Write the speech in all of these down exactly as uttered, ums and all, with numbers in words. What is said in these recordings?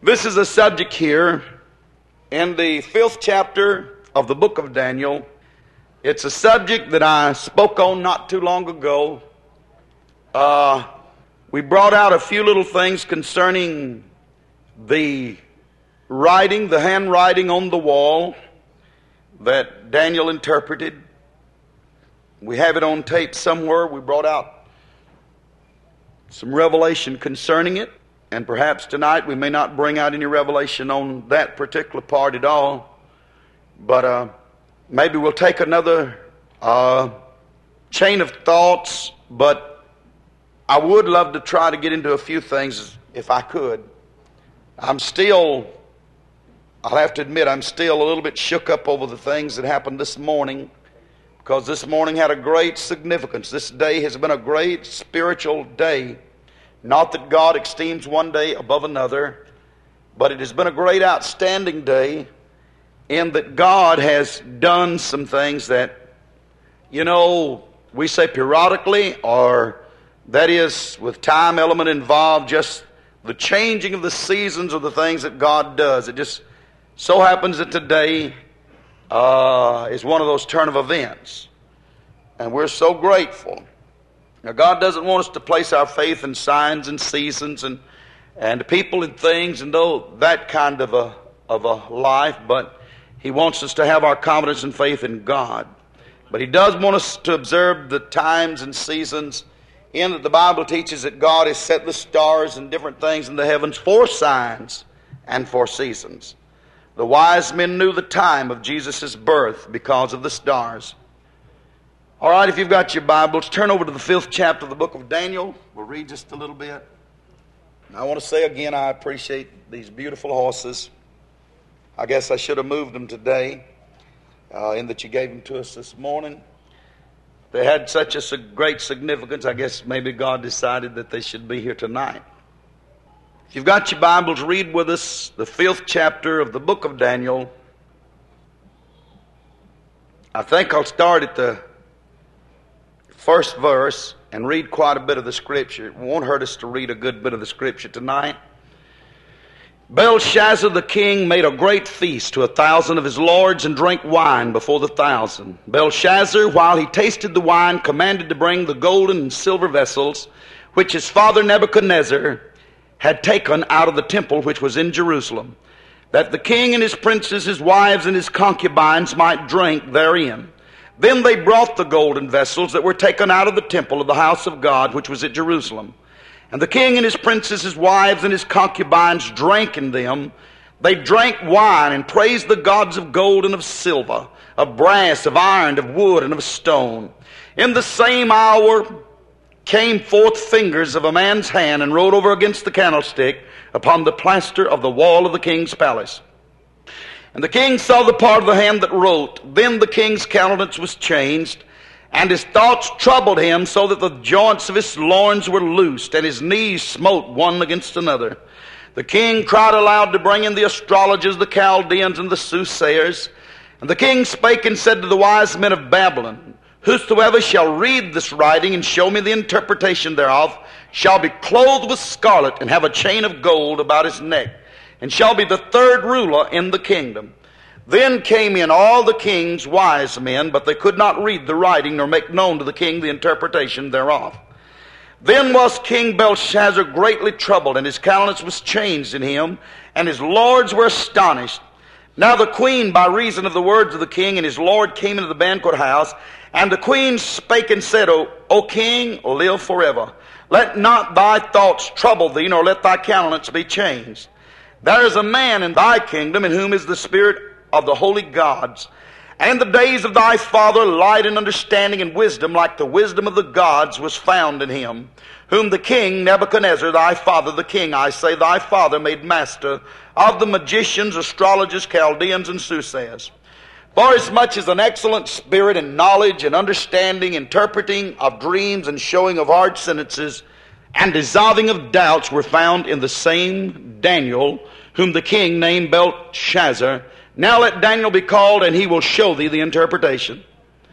This is a subject here in the fifth chapter of the book of Daniel. It's a subject that I spoke on not too long ago. Uh, we brought out a few little things concerning the writing, the handwriting on the wall that Daniel interpreted. We have it on tape somewhere. We brought out some revelation concerning it. And perhaps tonight we may not bring out any revelation on that particular part at all. But uh, maybe we'll take another uh, chain of thoughts. But I would love to try to get into a few things if I could. I'm still, I'll have to admit, I'm still a little bit shook up over the things that happened this morning. Because this morning had a great significance. This day has been a great spiritual day. Not that God esteems one day above another, but it has been a great outstanding day in that God has done some things that, you know, we say periodically, or that is with time element involved, just the changing of the seasons of the things that God does. It just so happens that today uh, is one of those turn of events. And we're so grateful. Now, God doesn't want us to place our faith in signs and seasons and and people and things and though that kind of a of a life, but He wants us to have our confidence and faith in God. But He does want us to observe the times and seasons, in that the Bible teaches that God has set the stars and different things in the heavens for signs and for seasons. The wise men knew the time of Jesus' birth because of the stars. All right, if you've got your Bibles, turn over to the fifth chapter of the book of Daniel. We'll read just a little bit. I want to say again, I appreciate these beautiful horses. I guess I should have moved them today, uh, in that you gave them to us this morning. They had such a great significance, I guess maybe God decided that they should be here tonight. If you've got your Bibles, read with us the fifth chapter of the book of Daniel. I think I'll start at the first verse and read quite a bit of the Scripture. It won't hurt us to read a good bit of the Scripture tonight. Belshazzar the king made a great feast to a thousand of his lords and drank wine before the thousand. Belshazzar, while he tasted the wine, commanded to bring the golden and silver vessels which his father Nebuchadnezzar had taken out of the temple which was in Jerusalem, that the king and his princes, his wives, and his concubines might drink therein. Then they brought the golden vessels that were taken out of the temple of the house of God, which was at Jerusalem. And the king and his princes, his wives, and his concubines drank in them. They drank wine and praised the gods of gold and of silver, of brass, of iron, of wood, and of stone. In the same hour came forth fingers of a man's hand and wrote over against the candlestick upon the plaster of the wall of the king's palace. And the king saw the part of the hand that wrote. Then the king's countenance was changed, and his thoughts troubled him, so that the joints of his loins were loosed, and his knees smote one against another. The king cried aloud to bring in the astrologers, the Chaldeans, and the soothsayers. And the king spake and said to the wise men of Babylon, Whosoever shall read this writing and show me the interpretation thereof shall be clothed with scarlet and have a chain of gold about his neck, and shall be the third ruler in the kingdom. Then came in all the king's wise men, but they could not read the writing nor make known to the king the interpretation thereof. Then was King Belshazzar greatly troubled, and his countenance was changed in him, and his lords were astonished. Now the queen, by reason of the words of the king and his lord, came into the banquet house, and the queen spake and said, O, o king, live forever. Let not thy thoughts trouble thee, nor let thy countenance be changed. There is a man in thy kingdom in whom is the spirit of the holy gods. And in the days of thy father light and understanding and wisdom, like the wisdom of the gods, was found in him, whom the king Nebuchadnezzar, thy father, the king, I say, thy father, made master of the magicians, astrologers, Chaldeans, and soothsayers. For as much as an excellent spirit and knowledge and understanding, interpreting of dreams and showing of hard sentences, and dissolving of doubts were found in the same Daniel, whom the king named Belshazzar. Now let Daniel be called, and he will show thee the interpretation.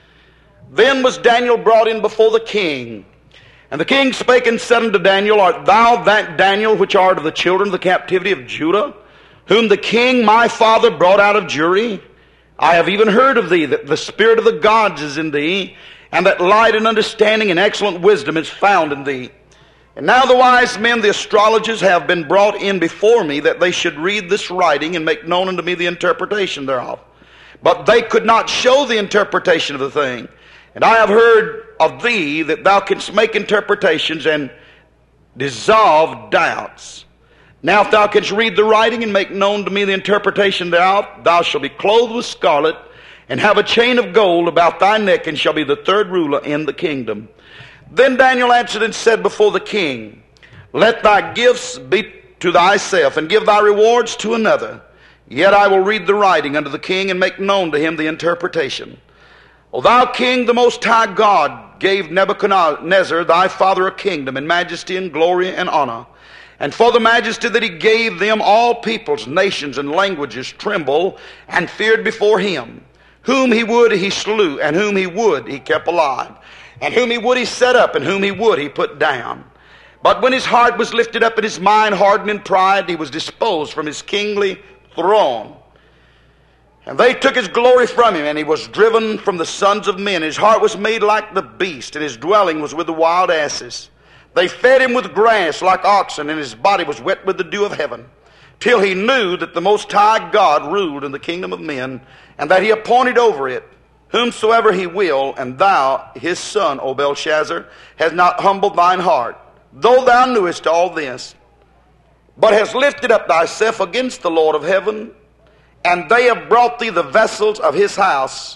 Then was Daniel brought in before the king. And the king spake and said unto Daniel, Art thou that Daniel which art of the children of the captivity of Judah? whom the king my father brought out of Jewry. I have even heard of thee, that the spirit of the gods is in thee, and that light and understanding and excellent wisdom is found in thee. And now the wise men, the astrologers, have been brought in before me, that they should read this writing and make known unto me the interpretation thereof. But they could not show the interpretation of the thing. And I have heard of thee that thou canst make interpretations and dissolve doubts. Now if thou canst read the writing and make known to me the interpretation thereof, thou shalt be clothed with scarlet, and have a chain of gold about thy neck, and shall be the third ruler in the kingdom. Then Daniel answered and said before the king, Let thy gifts be to thyself, and give thy rewards to another. Yet I will read the writing unto the king, and make known to him the interpretation. O thou king, the most high God gave Nebuchadnezzar thy father a kingdom, and majesty, and glory, and honor. And for the majesty that he gave them, all peoples, nations, and languages tremble and feared before him. Whom he would he slew, and whom he would he kept alive. And whom he would he set up, and whom he would he put down. But when his heart was lifted up and his mind hardened in pride, he was disposed from his kingly throne. And they took his glory from him, and he was driven from the sons of men. His heart was made like the beast, and his dwelling was with the wild asses. They fed him with grass like oxen, and his body was wet with the dew of heaven, till he knew that the Most High God ruled in the kingdom of men, and that he appointed over it whomsoever he will. And thou, his son, O Belshazzar, hast not humbled thine heart, though thou knewest all this, but hast lifted up thyself against the Lord of heaven, and they have brought thee the vessels of his house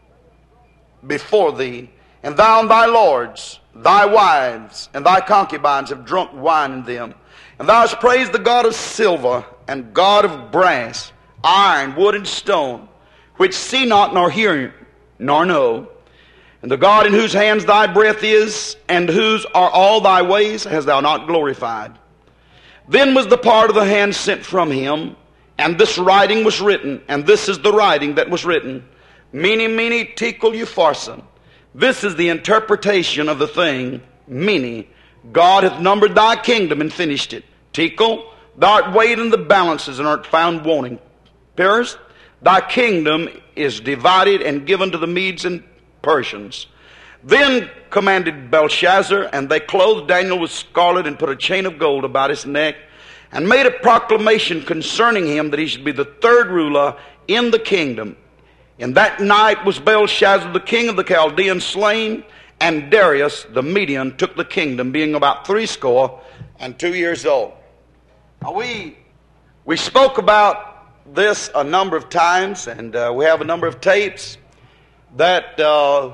before thee, and thou and thy lords, thy wives, and thy concubines have drunk wine in them. And thou hast praised the God of silver, and God of brass, iron, wood, and stone, which see not, nor hear, nor know. And the God in whose hands thy breath is, and whose are all thy ways, hast thou not glorified. Then was the part of the hand sent from him, and this writing was written, and this is the writing that was written. Mene, mene, tekel, upharsin. This is the interpretation of the thing. Mene, God hath numbered thy kingdom and finished it. Tekel, thou art weighed in the balances and art found wanting. Peres, thy kingdom is divided and given to the Medes and Persians. Then commanded Belshazzar, and they clothed Daniel with scarlet, and put a chain of gold about his neck, and made a proclamation concerning him, that he should be the third ruler in the kingdom. In that night was Belshazzar the king of the Chaldeans slain, and Darius the Median took the kingdom, being about threescore and two years old. Now we we spoke about this a number of times, and uh, we have a number of tapes that uh,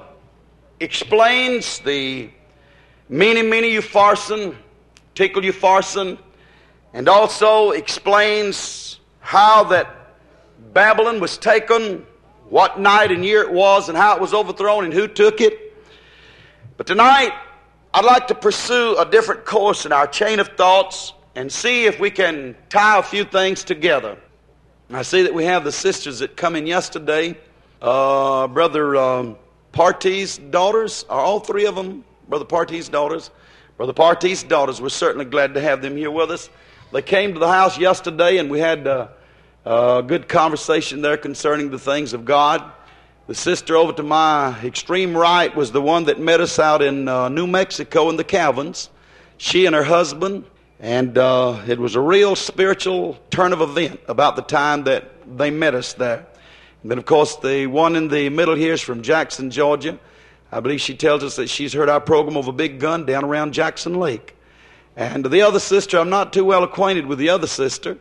explains the mene, mene, upharsin, tekel, upharsin, and also explains how that Babylon was taken, what night and year it was, and how it was overthrown, and who took it. But tonight, I'd like to pursue a different course in our chain of thoughts and see if we can tie a few things together. I see that we have the sisters that come in yesterday. Uh, Brother um, Partee's daughters, are all three of them Brother Partee's daughters? Brother Partee's daughters, we're certainly glad to have them here with us. They came to the house yesterday, and we had uh, a good conversation there concerning the things of God. The sister over to my extreme right was the one that met us out in uh, New Mexico in the Calvins. She and her husband, and uh, it was a real spiritual turn of event about the time that they met us there. And then, of course, the one in the middle here is from Jackson, Georgia. I believe she tells us that she's heard our program over Big Gun down around Jackson Lake. And the other sister, I'm not too well acquainted with the other sister,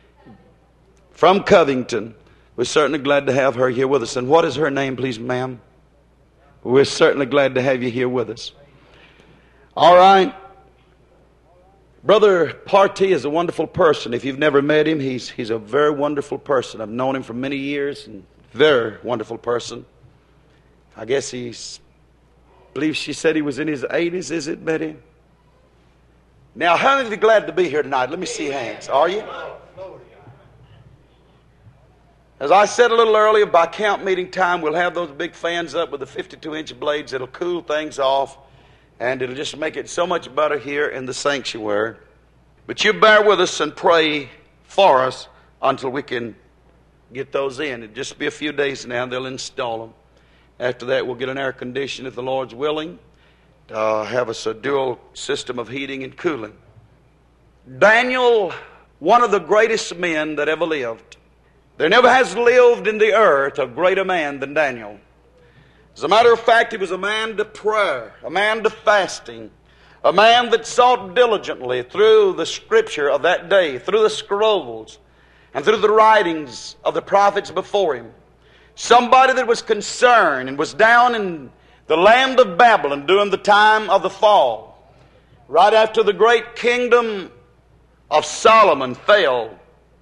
from Covington. We're certainly glad to have her here with us. And what is her name, please, ma'am? We're certainly glad to have you here with us. All right. Brother Partee is a wonderful person. If you've never met him, he's he's a very wonderful person. I've known him for many years, and very wonderful person. I guess he's, I believe she said he was in his eighties, is it, Betty? Now, how many of you glad to be here tonight? Let me see hands. Are you? As I said a little earlier, by camp meeting time, we'll have those big fans up with the fifty-two inch blades. It'll cool things off, and it'll just make it so much better here in the sanctuary. But you bear with us and pray for us until we can get those in. It'll just be a few days now, they'll install them. After that, we'll get an air conditioner if the Lord's willing, to uh, have us a dual system of heating and cooling. Daniel, one of the greatest men that ever lived. There never has lived in the earth a greater man than Daniel. As a matter of fact, he was a man to prayer, a man to fasting, a man that sought diligently through the scripture of that day, through the scrolls, and through the writings of the prophets before him. Somebody that was concerned and was down in the land of Babylon during the time of the fall, right after the great kingdom of Solomon fell,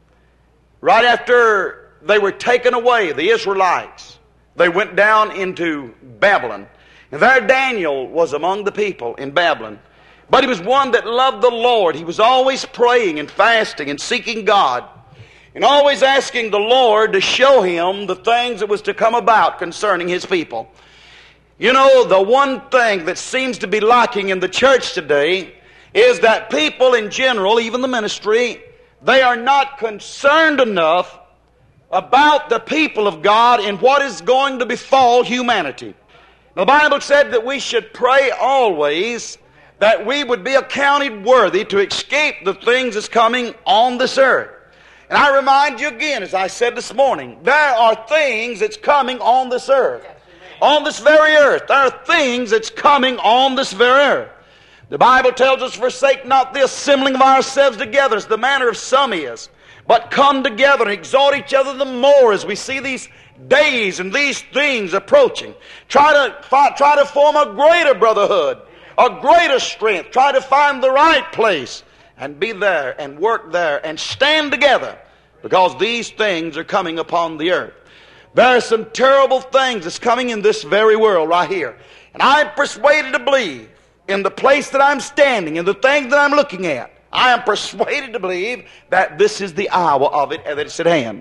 right after they were taken away, the Israelites, they went down into Babylon. And there Daniel was among the people in Babylon. But he was one that loved the Lord. He was always praying and fasting and seeking God, and always asking the Lord to show him the things that was to come about concerning his people. You know, the one thing that seems to be lacking in the church today is that people in general, even the ministry, they are not concerned enough about the people of God and what is going to befall humanity. The Bible said that we should pray always that we would be accounted worthy to escape the things that's coming on this earth. And I remind you again, as I said this morning, there are things that's coming on this earth. On this very earth. There are things that's coming on this very earth. The Bible tells us, forsake not the assembling of ourselves together, as the manner of some is, but come together and exhort each other the more as we see these days and these things approaching. Try to, try to form a greater brotherhood, a greater strength. Try to find the right place and be there and work there and stand together, because these things are coming upon the earth. There are some terrible things that's coming in this very world right here. And I'm persuaded to believe, in the place that I'm standing, in the things that I'm looking at, I am persuaded to believe that this is the hour of it and that it's at hand.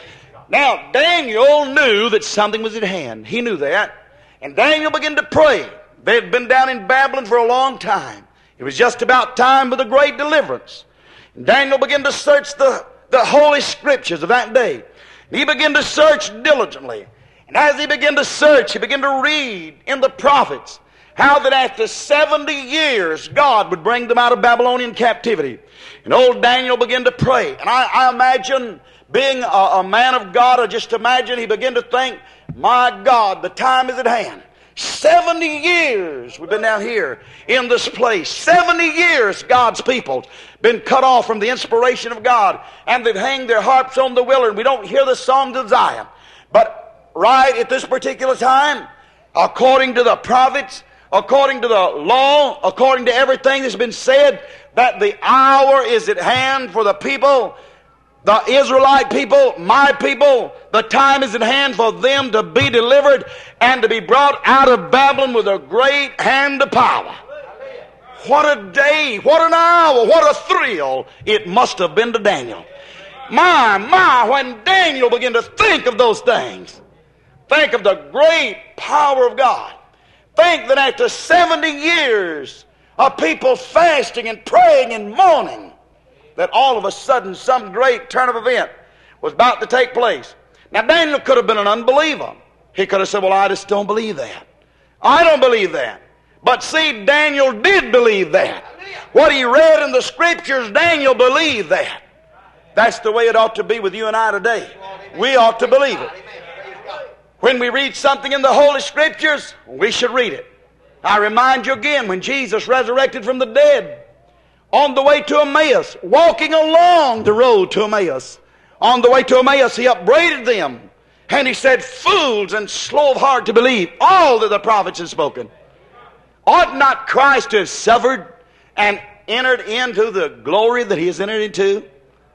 Now, Daniel knew that something was at hand. He knew that. And Daniel began to pray. They had been down in Babylon for a long time. It was just about time for the great deliverance. And Daniel began to search the, the holy scriptures of that day. And he began to search diligently. And as he began to search, he began to read in the prophets how that after seventy years God would bring them out of Babylonian captivity. And old Daniel began to pray. And I, I imagine, being a, a man of God, I just imagine he began to think, my God, the time is at hand. seventy years we've been down here in this place. seventy years God's people been cut off from the inspiration of God, and they've hanged their harps on the willer, and we don't hear the songs of Zion. But right at this particular time, according to the prophets, according to the law, according to everything that's been said, that the hour is at hand for the people, the Israelite people, my people. The time is at hand for them to be delivered and to be brought out of Babylon with a great hand of power. What a day, what an hour, what a thrill it must have been to Daniel. My, my, when Daniel began to think of those things, think of the great power of God. Think that after seventy years of people fasting and praying and mourning, that all of a sudden some great turn of event was about to take place. Now Daniel could have been an unbeliever. He could have said, well, I just don't believe that. I don't believe that. But see, Daniel did believe that. What he read in the scriptures, Daniel believed that. That's the way it ought to be with you and I today. We ought to believe it. When we read something in the Holy Scriptures, we should read it. I remind you again, when Jesus resurrected from the dead, on the way to Emmaus, walking along the road to Emmaus, on the way to Emmaus, he upbraided them. And he said, fools and slow of heart to believe all that the prophets had spoken. Ought not Christ to have suffered and entered into the glory that he has entered into?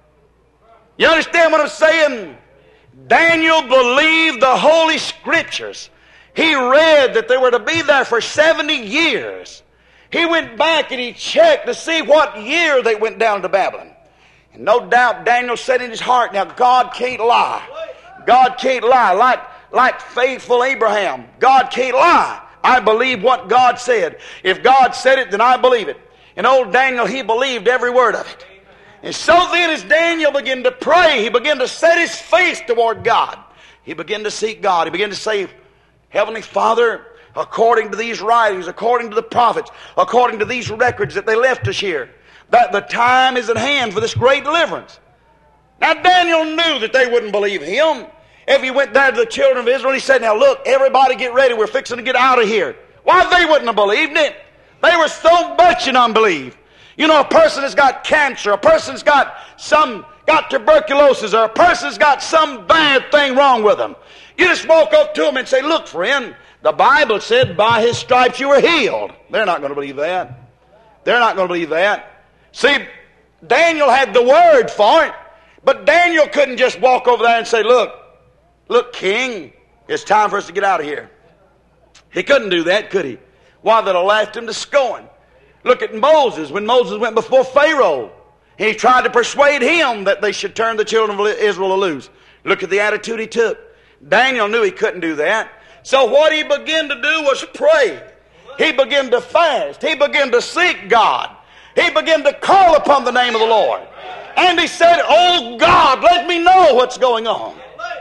You understand what I'm saying? Daniel believed the Holy Scriptures. He read that they were to be there for seventy years. He went back and he checked to see what year they went down to Babylon. And no doubt Daniel said in his heart, now God can't lie. God can't lie. Like, like faithful Abraham, God can't lie. I believe what God said. If God said it, then I believe it. And old Daniel, he believed every word of it. And so then as Daniel began to pray, he began to set his face toward God. He began to seek God. He began to say, Heavenly Father, according to these writings, according to the prophets, according to these records that they left us here, that the time is at hand for this great deliverance. Now Daniel knew that they wouldn't believe him. If he went there to the children of Israel, he said, now look, everybody get ready. We're fixing to get out of here. Why, they wouldn't have believed it. They were so much in unbelief. You know, a person has got cancer, a person's got some, got tuberculosis, or a person's got some bad thing wrong with them. You just walk up to them and say, look, friend, the Bible said by His stripes you were healed. They're not going to believe that. They're not going to believe that. See, Daniel had the word for it, but Daniel couldn't just walk over there and say, look, look, king, it's time for us to get out of here. He couldn't do that, could he? Why, they'd have laughed him to scorn. Look at Moses. When Moses went before Pharaoh, he tried to persuade him that they should turn the children of Israel loose. Look at the attitude he took. Daniel knew he couldn't do that. So what he began to do was pray. He began to fast. He began to seek God. He began to call upon the name of the Lord. And he said, oh God, let me know what's going on.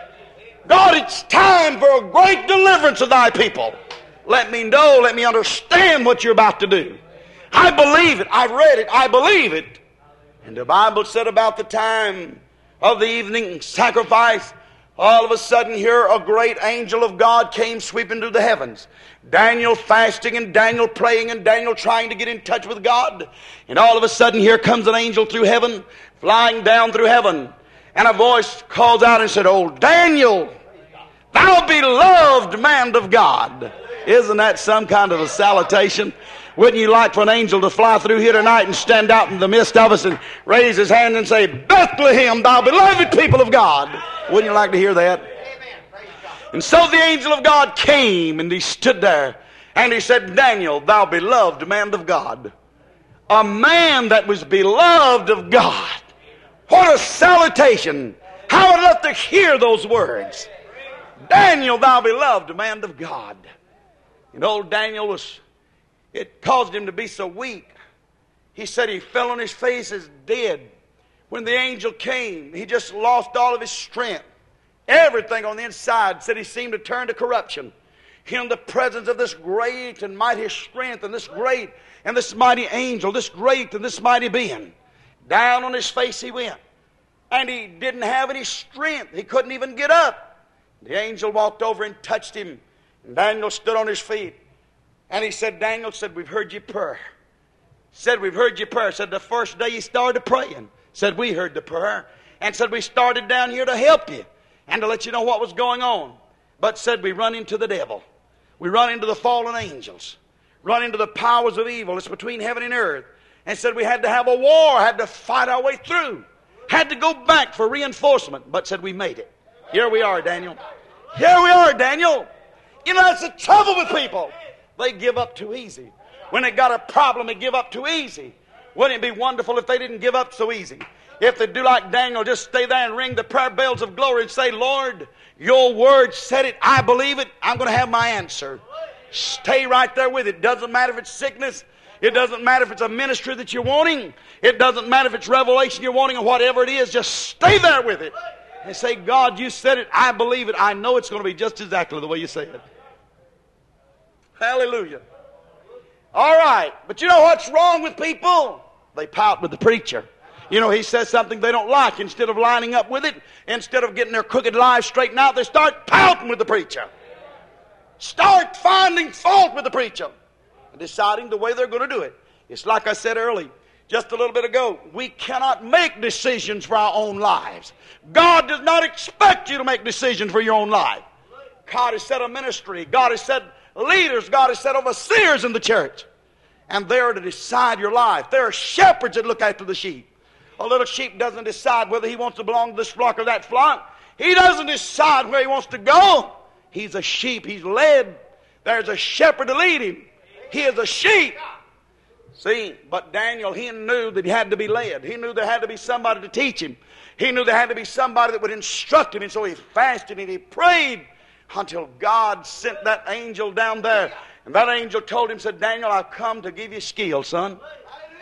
God, it's time for a great deliverance of thy people. Let me know, let me understand what you're about to do. I believe it. I've read it. I believe it. And the Bible said about the time of the evening sacrifice, all of a sudden here a great angel of God came sweeping through the heavens. Daniel fasting and Daniel praying and Daniel trying to get in touch with God. And all of a sudden here comes an angel through heaven, flying down through heaven. And a voice calls out and said, oh Daniel, thou beloved man of God. Isn't that some kind of a salutation? Wouldn't you like for an angel to fly through here tonight and stand out in the midst of us and raise his hand and say, Bethlehem, thou beloved people of God? Wouldn't you like to hear that? And so the angel of God came and he stood there and he said, Daniel, thou beloved man of God. A man that was beloved of God. What a salutation. How I'd love to hear those words. Daniel, thou beloved man of God. And old Daniel was, it caused him to be so weak. He said he fell on his face as dead. When the angel came, he just lost all of his strength. Everything on the inside said he seemed to turn to corruption. In the presence of this great and mighty strength and this great and this mighty angel, this great and this mighty being, down on his face he went. And he didn't have any strength. He couldn't even get up. The angel walked over and touched him. And Daniel stood on his feet. And he said, Daniel said, we've heard your prayer. Said, we've heard your prayer. Said, the first day you started praying. Said, we heard the prayer. And said, we started down here to help you and to let you know what was going on. But said, we run into the devil. We run into the fallen angels. Run into the powers of evil. It's between heaven and earth. And said, we had to have a war. Had to fight our way through. Had to go back for reinforcement. But said, we made it. Here we are, Daniel. Here we are, Daniel. You know, that's the trouble with people. They give up too easy. When they got a problem, they give up too easy. Wouldn't it be wonderful if they didn't give up so easy? If they do like Daniel, just stay there and ring the prayer bells of glory and say, Lord, your word said it. I believe it. I'm going to have my answer. Stay right there with it. Doesn't matter if it's sickness. It doesn't matter if it's a ministry that you're wanting. It doesn't matter if it's revelation you're wanting or whatever it is. Just stay there with it. And say, God, you said it. I believe it. I know it's going to be just exactly the way you said it. Hallelujah. All right. But you know what's wrong with people? They pout with the preacher. You know, he says something they don't like. Instead of lining up with it, instead of getting their crooked lives straightened out, they start pouting with the preacher. Start finding fault with the preacher. And deciding the way they're going to do it. It's like I said earlier, just a little bit ago, we cannot make decisions for our own lives. God does not expect you to make decisions for your own life. God has set a ministry. God has set leaders. God has set overseers in the church. And they're to decide your life. There are shepherds that look after the sheep. A little sheep doesn't decide whether he wants to belong to this flock or that flock. He doesn't decide where he wants to go. He's a sheep. He's led. There's a shepherd to lead him. He is a sheep. See, but Daniel, he knew that he had to be led. He knew there had to be somebody to teach him. He knew there had to be somebody that would instruct him. And so he fasted and he prayed until God sent that angel down there. And that angel told him, said, Daniel, I've come to give you skill, son.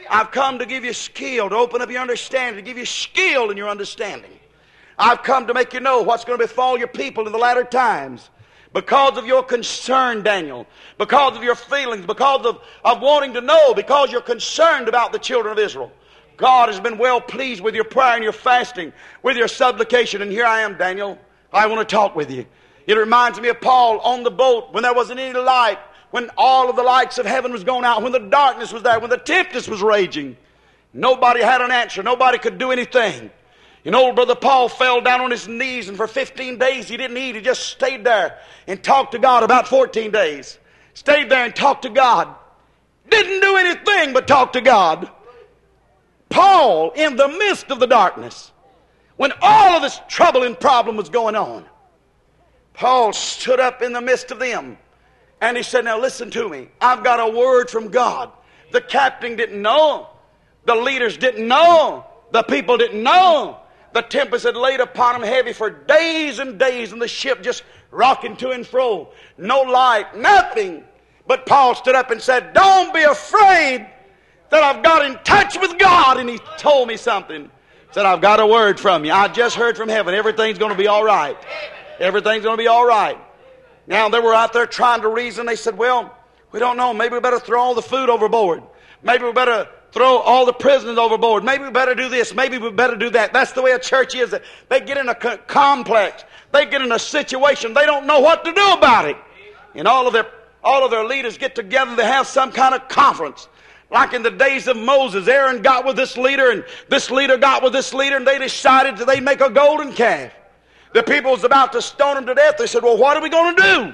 I've come to give you skill, to open up your understanding, to give you skill in your understanding. I've come to make you know what's going to befall your people in the latter times. Because of your concern, Daniel, because of your feelings, because of, of wanting to know, because you're concerned about the children of Israel. God has been well pleased with your prayer and your fasting, with your supplication. And here I am, Daniel. I want to talk with you. It reminds me of Paul on the boat when there wasn't any light, when all of the lights of heaven was gone out, when the darkness was there, when the tempest was raging. Nobody had an answer. Nobody could do anything. And old brother Paul fell down on his knees, and for fifteen days he didn't eat. He just stayed there and talked to God. About fourteen days. Stayed there and talked to God. Didn't do anything but talk to God. Paul, in the midst of the darkness, when all of this trouble and problem was going on, Paul stood up in the midst of them, and he said, now listen to me. I've got a word from God. The captain didn't know. The leaders didn't know. The people didn't know. The tempest had laid upon them heavy for days and days, and the ship just rocking to and fro. No light, nothing. But Paul stood up and said, don't be afraid that I've got in touch with God. And he told me something. He said, I've got a word from you. I just heard from heaven. Everything's going to be all right. Everything's going to be all right. Now, they were out there trying to reason. They said, well, we don't know. Maybe we better throw all the food overboard. Maybe we better throw all the prisoners overboard. Maybe we better do this. Maybe we better do that. That's the way a church is. They get in a co- complex. They get in a situation. They don't know what to do about it. And all of their all of their leaders get together. They have some kind of conference. Like in the days of Moses, Aaron got with this leader, and this leader got with this leader, and they decided that they'd make a golden calf. The people was about to stone him to death. They said, well, what are we going to do?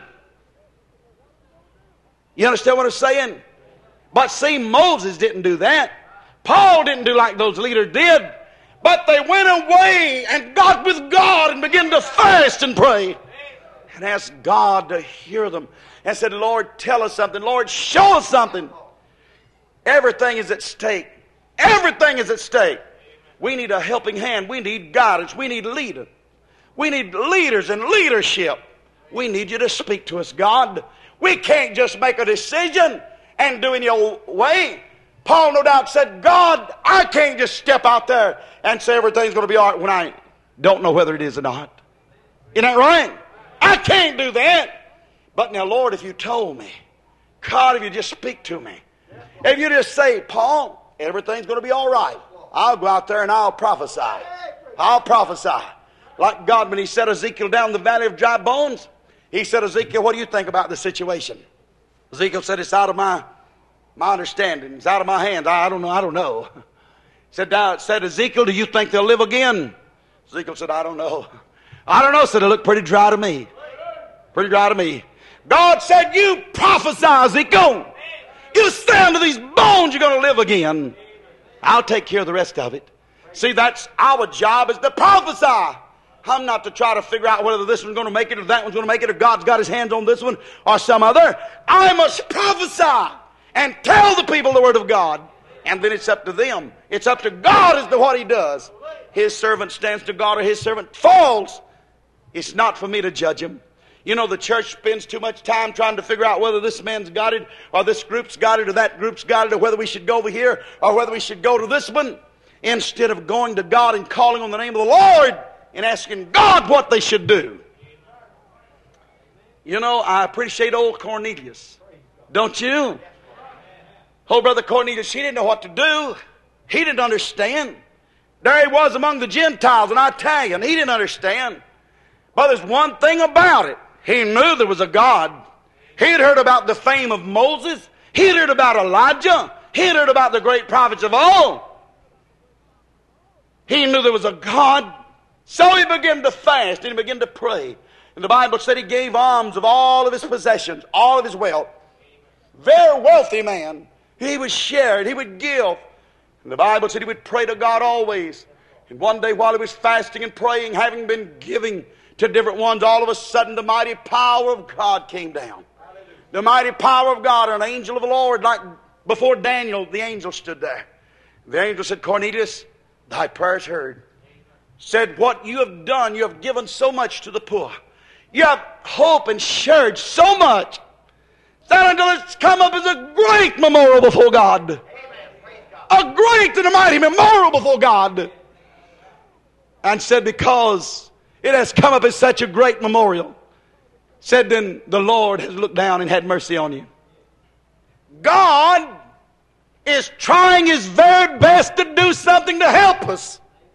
You understand what I'm saying? But see, Moses didn't do that. Paul didn't do like those leaders did. But they went away and got with God and began to fast and pray. And asked God to hear them. And said, Lord, tell us something. Lord, show us something. Everything is at stake. Everything is at stake. We need a helping hand. We need guidance. We need leaders. We need leaders and leadership. We need you to speak to us, God. We can't just make a decision and do it your way. Paul no doubt said, God, I can't just step out there and say everything's going to be all right when I don't know whether it is or not. Isn't that right? I can't do that. But now, Lord, if you told me, God, if you just speak to me, if you just say, Paul, everything's going to be all right, I'll go out there and I'll prophesy. I'll prophesy. Like God, when he set Ezekiel down in the valley of dry bones, he said, Ezekiel, what do you think about the situation? Ezekiel said, it's out of my, my understanding. It's out of my hands. I, I don't know. I don't know. He said, uh, said, Ezekiel, do you think they'll live again? Ezekiel said, I don't know. I don't know. Said, it looked pretty dry to me. Pretty dry to me. God said, you prophesy, Ezekiel. You say unto these bones, you're going to live again. I'll take care of the rest of it. See, that's our job, is to prophesy. I'm not to try to figure out whether this one's going to make it or that one's going to make it or God's got his hands on this one or some other. I must prophesy and tell the people the word of God. And then it's up to them. It's up to God as to what he does. His servant stands to God or his servant falls. It's not for me to judge him. You know, the church spends too much time trying to figure out whether this man's got it or this group's got it or that group's got it or whether we should go over here or whether we should go to this one, instead of going to God and calling on the name of the Lord and asking God what they should do. You know, I appreciate old Cornelius. Don't you? Old brother Cornelius, he didn't know what to do. He didn't understand. There he was among the Gentiles, an Italian. He didn't understand. But there's one thing about it. He knew there was a God. He had heard about the fame of Moses. He had heard about Elijah. He had heard about the great prophets of all. He knew there was a God. So he began to fast and he began to pray. And the Bible said he gave alms of all of his possessions, all of his wealth. Very wealthy man. He would share it. He would give. And the Bible said he would pray to God always. And one day while he was fasting and praying, having been giving to different ones, all of a sudden the mighty power of God came down. The mighty power of God, an angel of the Lord, like before Daniel, the angel stood there. The angel said, Cornelius, thy prayer is heard. Said, what you have done, you have given so much to the poor. You have hope and shared so much that until it's come up as a great memorial before God. a great and a mighty memorial before God. And said, because it has come up as such a great memorial, said, then the Lord has looked down and had mercy on you. God is trying His very best to do something to help us.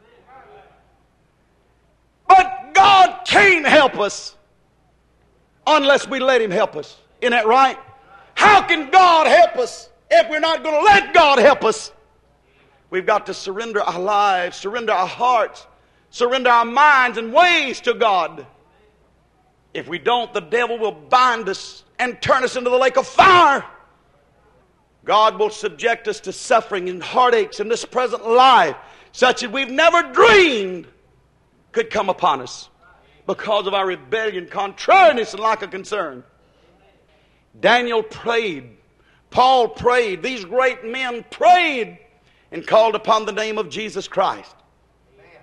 But God can't help us unless we let Him help us. Isn't that right? How can God help us if we're not going to let God help us? We've got to surrender our lives, surrender our hearts, surrender our minds and ways to God. If we don't, the devil will bind us and turn us into the lake of fire. God will subject us to suffering and heartaches in this present life, such as we've never dreamed could come upon us because of our rebellion, contrariness, and lack of concern. Daniel prayed. Paul prayed. These great men prayed and called upon the name of Jesus Christ. Amen.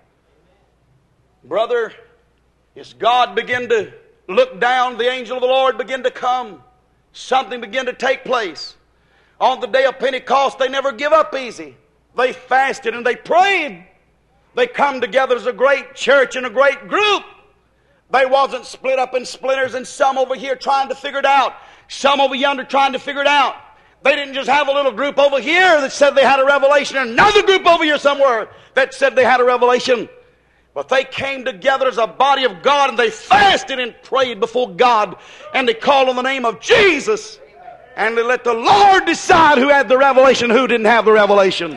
Brother, as God began to look down, the angel of the Lord began to come. Something began to take place. On the day of Pentecost, they never give up easy. They fasted and they prayed. They come together as a great church and a great group. They wasn't split up in splinters and some over here trying to figure it out, some over yonder trying to figure it out. They didn't just have a little group over here that said they had a revelation and another group over here somewhere that said they had a revelation. But they came together as a body of God and they fasted and prayed before God and they called on the name of Jesus. And they let the Lord decide who had the revelation, who didn't have the revelation.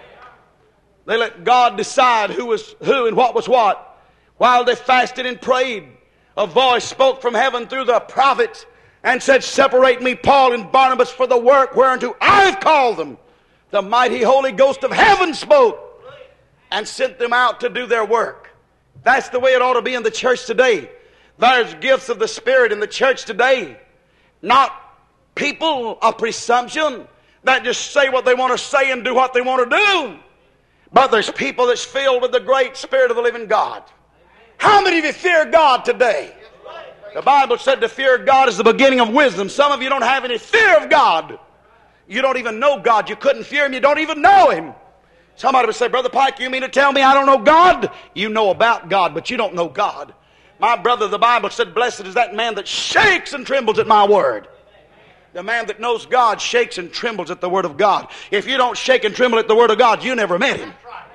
They let God decide who was who and what was what. While they fasted and prayed, a voice spoke from heaven through the prophets and said, separate me, Paul and Barnabas, for the work whereunto I've called them. The mighty Holy Ghost of heaven spoke and sent them out to do their work. That's the way it ought to be in the church today. There's gifts of the Spirit in the church today. Not people of presumption that just say what they want to say and do what they want to do. But there's people that's filled with the great Spirit of the living God. How many of you fear God today? The Bible said to fear God is the beginning of wisdom. Some of you don't have any fear of God. You don't even know God. You couldn't fear Him. You don't even know Him. Somebody would say, Brother Pike, you mean to tell me I don't know God? You know about God, but you don't know God. My brother, the Bible said, blessed is that man that shakes and trembles at my word. The man that knows God shakes and trembles at the word of God. If you don't shake and tremble at the word of God, you never met Him.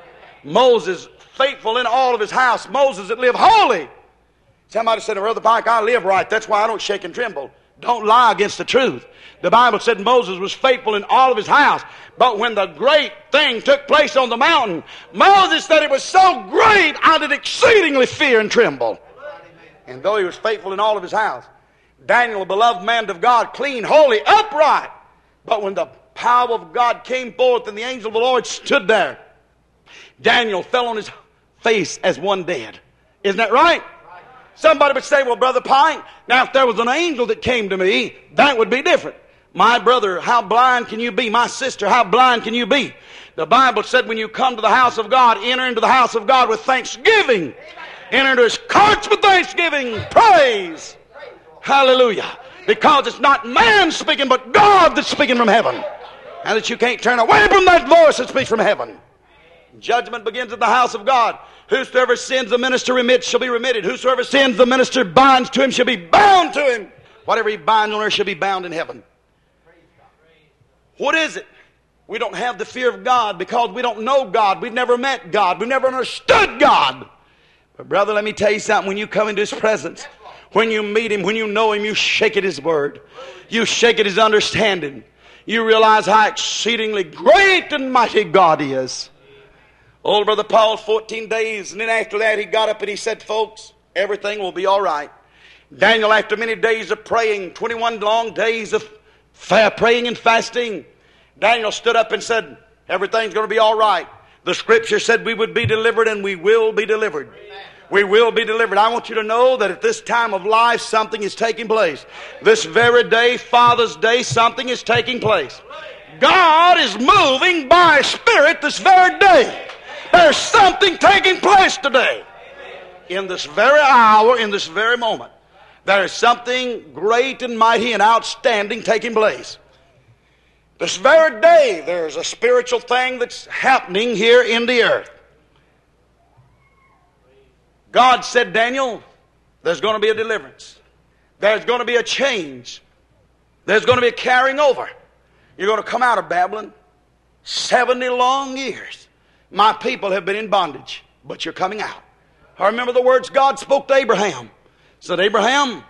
Moses, faithful in all of his house. Moses that lived holy. Somebody said, Brother Pike, I live right. That's why I don't shake and tremble. Don't lie against the truth. The Bible said Moses was faithful in all of his house. But when the great thing took place on the mountain, Moses said it was so great, I did exceedingly fear and tremble. And though he was faithful in all of his house, Daniel, a beloved man of God, clean, holy, upright. But when the power of God came forth and the angel of the Lord stood there, Daniel fell on his face as one dead. Isn't that right? Somebody would say, well, Brother Pine, now if there was an angel that came to me, that would be different. My brother, how blind can you be? My sister, how blind can you be? The Bible said when you come to the house of God, enter into the house of God with thanksgiving. Enter into His courts with thanksgiving. Praise. Hallelujah. Because it's not man speaking, but God that's speaking from heaven. And that you can't turn away from that voice that speaks from heaven. Judgment begins at the house of God. Whosoever sins the minister remits shall be remitted. Whosoever sins the minister binds to him shall be bound to him. Whatever he binds on earth shall be bound in heaven. What is it? We don't have the fear of God because we don't know God. We've never met God. We've never understood God. But brother, let me tell you something. When you come into His presence, when you meet Him, when you know Him, you shake at His word. You shake at His understanding. You realize how exceedingly great and mighty God is. Old Brother Paul, fourteen days, and then after that he got up and he said, folks, everything will be all right. Daniel, after many days of praying, twenty-one long days of fa- praying and fasting, Daniel stood up and said, everything's going to be all right. The Scripture said we would be delivered, and we will be delivered. We will be delivered. I want you to know that at this time of life, something is taking place. This very day, Father's Day, something is taking place. God is moving by Spirit this very day. There's something taking place today. In this very hour, in this very moment, there is something great and mighty and outstanding taking place. This very day, there's a spiritual thing that's happening here in the earth. God said, Daniel, there's going to be a deliverance. There's going to be a change. There's going to be a carrying over. You're going to come out of Babylon. seventy long years. My people have been in bondage, but you're coming out. I remember the words God spoke to Abraham. He said, Abraham,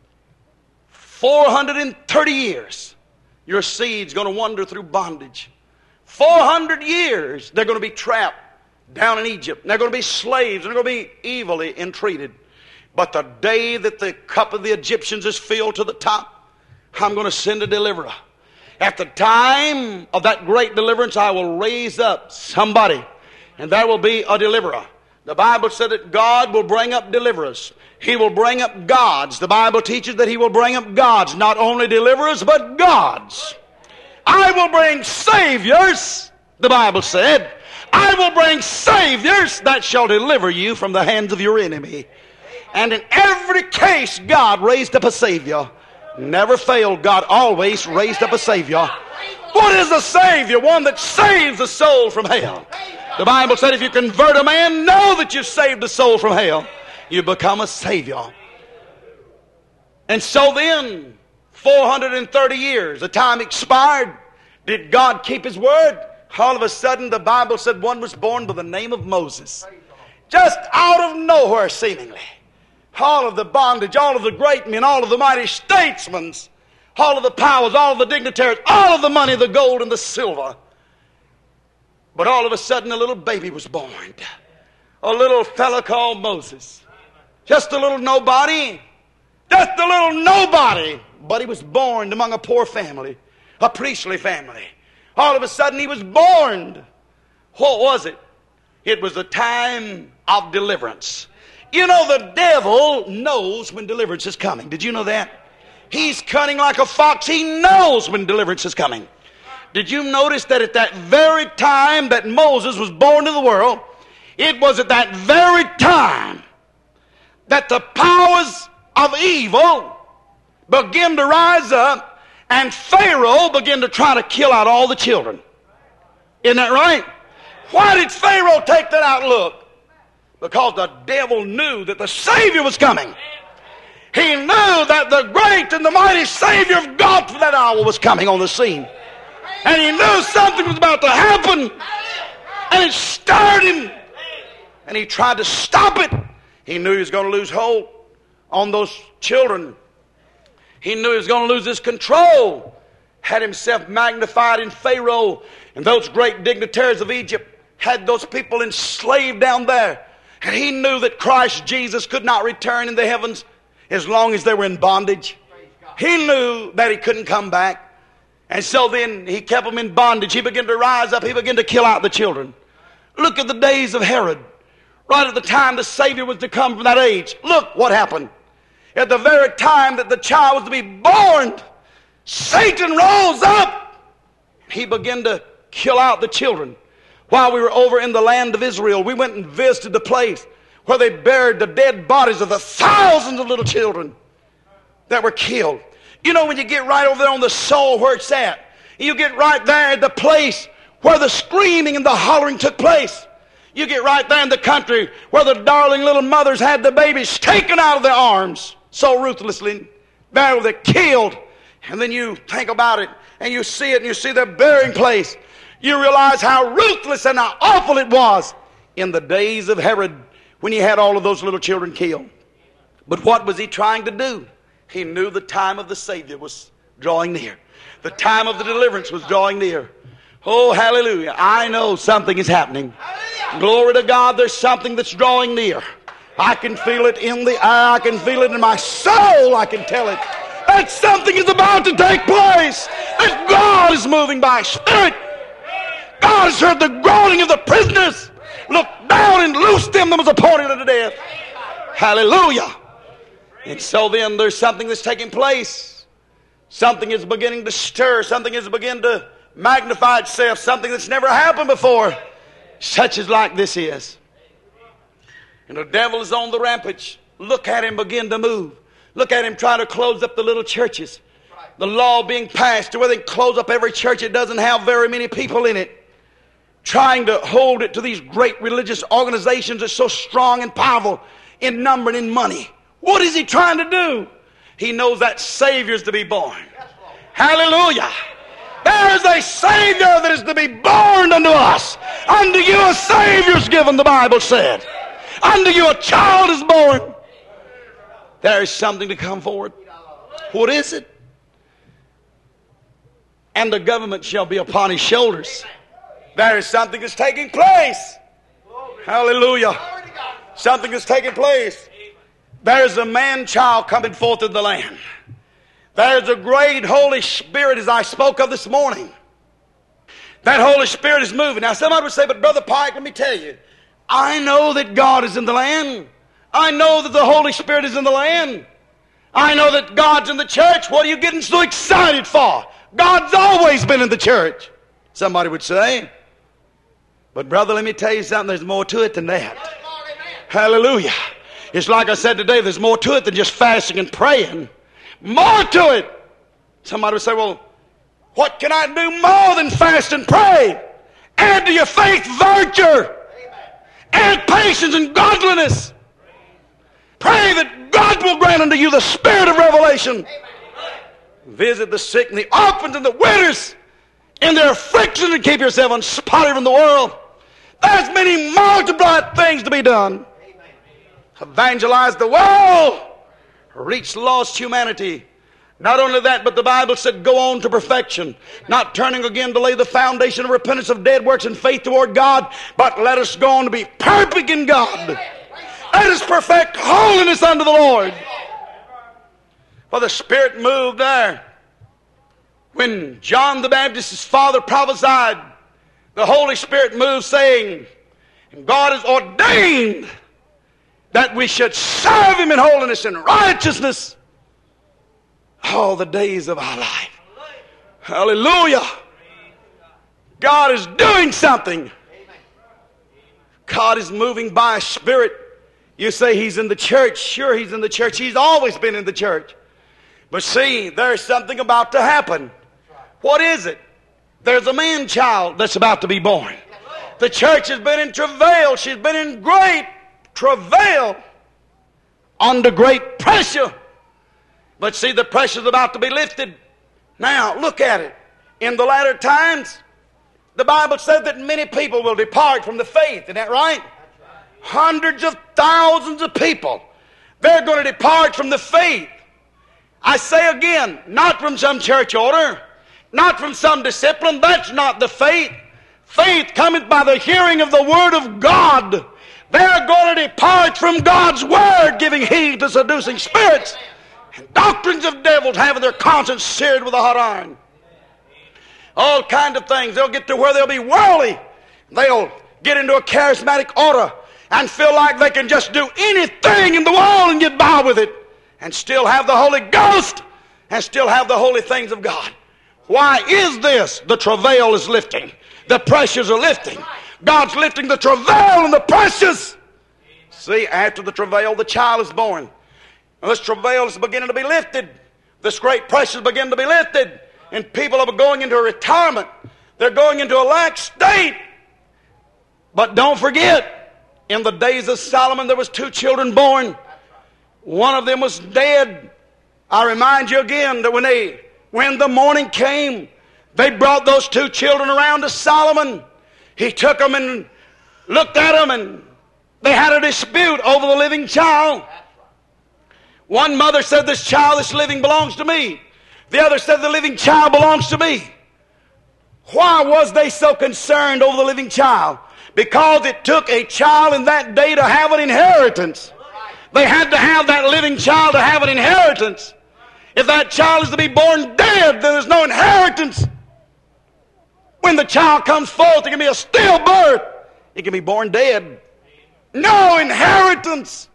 four hundred thirty years, your seed's going to wander through bondage. four hundred years, they're going to be trapped down in Egypt. And they're going to be slaves, and they're going to be evilly entreated. But the day that the cup of the Egyptians is filled to the top, I'm going to send a deliverer. At the time of that great deliverance, I will raise up somebody, and there will be a deliverer. The Bible said that God will bring up deliverers. He will bring up gods. The Bible teaches that He will bring up gods, not only deliverers, but gods. I will bring saviors, the Bible said. I will bring saviors that shall deliver you from the hands of your enemy. And in every case, God raised up a savior. Never failed. God always raised up a savior. What is a savior? One that saves a soul from hell. The Bible said if you convert a man, know that you've saved a soul from hell. You become a savior. And so then, four hundred thirty years, the time expired. Did God keep His word? All of a sudden, the Bible said one was born by the name of Moses. Just out of nowhere, seemingly. All of the bondage, all of the great men, all of the mighty statesmen, all of the powers, all of the dignitaries, all of the money, the gold and the silver. But all of a sudden a little baby was born. A little fellow called Moses. Just a little nobody. Just a little nobody. But he was born among a poor family. A priestly family. All of a sudden he was born. What was it? It was a time of deliverance. You know, the devil knows when deliverance is coming. Did you know that? He's cunning like a fox. He knows when deliverance is coming. Did you notice that at that very time that Moses was born to the world, it was at that very time that the powers of evil began to rise up and Pharaoh began to try to kill out all the children. Isn't that right? Why did Pharaoh take that outlook? Because the devil knew that the Savior was coming. He knew that the great and the mighty Savior of God for that hour was coming on the scene. And he knew something was about to happen. And it stirred him. And he tried to stop it. He knew he was going to lose hold on those children. He knew he was going to lose his control. Had himself magnified in Pharaoh. And those great dignitaries of Egypt had those people enslaved down there. And he knew that Christ Jesus could not return in the heavens as long as they were in bondage. He knew that he couldn't come back. And so then he kept them in bondage. He began to rise up. He began to kill out the children. Look at the days of Herod. Right at the time the Savior was to come from that age. Look what happened. At the very time that the child was to be born, Satan rose up. He began to kill out the children. While we were over in the land of Israel, we went and visited the place where they buried the dead bodies of the thousands of little children that were killed. You know, when you get right over there on the soul where it's at, you get right there at the place where the screaming and the hollering took place. You get right there in the country where the darling little mothers had the babies taken out of their arms so ruthlessly. There they're killed. And then you think about it and you see it and you see their burying place. You realize how ruthless and how awful it was in the days of Herod when he had all of those little children killed. But what was he trying to do? He knew the time of the Savior was drawing near. The time of the deliverance was drawing near. Oh, hallelujah. I know something is happening. Glory to God, there's something that's drawing near. I can feel it in the air. I can feel it in my soul. I can tell it. That something is about to take place. That God is moving by Spirit. God has heard the groaning of the prisoners. Look down and loose them that was appointed unto death. Hallelujah. And so then there's something that's taking place. Something is beginning to stir. Something is beginning to magnify itself. Something that's never happened before. Such as like this is. And the devil is on the rampage. Look at him begin to move. Look at him trying to close up the little churches. the law being passed to where they close up every church that doesn't have very many people in it, trying to hold it to these great religious organizations that's so strong and powerful in number and in money. What is he trying to do? He knows that Savior's to be born. Hallelujah. There is a Savior that is to be born unto us. Unto you a Savior's given, the Bible said. Unto you a child is born. There is something to come forward. What is it? And the government shall be upon his shoulders. There is something that's taking place. Hallelujah. Something is taking place. There's a man-child coming forth in the land. There's a great Holy Spirit, as I spoke of this morning. That Holy Spirit is moving. Now somebody would say, but Brother Pike, let me tell you, I know that God is in the land. I know that the Holy Spirit is in the land. I know that God's in the church. What are you getting so excited for? God's always been in the church, somebody would say. But brother, let me tell you something. There's more to it than that. Hallelujah. It's like I said today, there's more to it than just fasting and praying. More to it. Somebody would say, well, what can I do more than fast and pray? Add to your faith virtue. Add patience and godliness. Pray that God will grant unto you the spirit of revelation. Visit the sick and the orphans and the widows in their affliction and keep yourself unspotted from the world. There's many multiplied things to be done. Evangelize the world. Reach lost humanity. Not only that, but the Bible said, go on to perfection. Not turning again to lay the foundation of repentance of dead works and faith toward God, but let us go on to be perfect in God. Let us perfect holiness unto the Lord. For the Spirit moved there. When John the Baptist's father prophesied, the Holy Spirit moved saying, God has ordained that we should serve Him in holiness and righteousness all the days of our life. Hallelujah. God is doing something. God is moving by a Spirit. You say He's in the church. Sure, He's in the church. He's always been in the church. But see, there's something about to happen. What is it? There's a man-child that's about to be born. The church has been in travail. She's been in great travail under great pressure. But see, the pressure's about to be lifted. Now, look at it. In the latter times, the Bible said that many people will depart from the faith. Isn't that right? Hundreds of thousands of people. They're going to depart from the faith. I say again, not from some church order, not from some discipline. That's not the faith. Faith cometh by the hearing of the Word of God. They're going to depart from God's Word, giving heed to seducing spirits and doctrines of devils, having their conscience seared with a hot iron. All kinds of things. They'll get to where they'll be worldly. They'll get into a charismatic order and feel like they can just do anything in the world and get by with it and still have the Holy Ghost and still have the holy things of God. Why is this? The travail is lifting. The pressures are lifting. God's lifting the travail and the pressures. See, after the travail, the child is born. And this travail is beginning to be lifted. This great pressures begin to be lifted. And people are going into a retirement. They're going into a lax state. But don't forget, in the days of Solomon, there was two children born. One of them was dead. I remind you again that when they, when the morning came, they brought those two children around to Solomon. He took them and looked at them, and they had a dispute over the living child. One mother said, this child that's living belongs to me. The other said, the living child belongs to me. Why was they so concerned over the living child? Because it took a child in that day to have an inheritance. They had to have that living child to have an inheritance. If that child is to be born dead, then there's no inheritance. When the child comes forth, it can be a stillbirth. It can be born dead. No inheritance.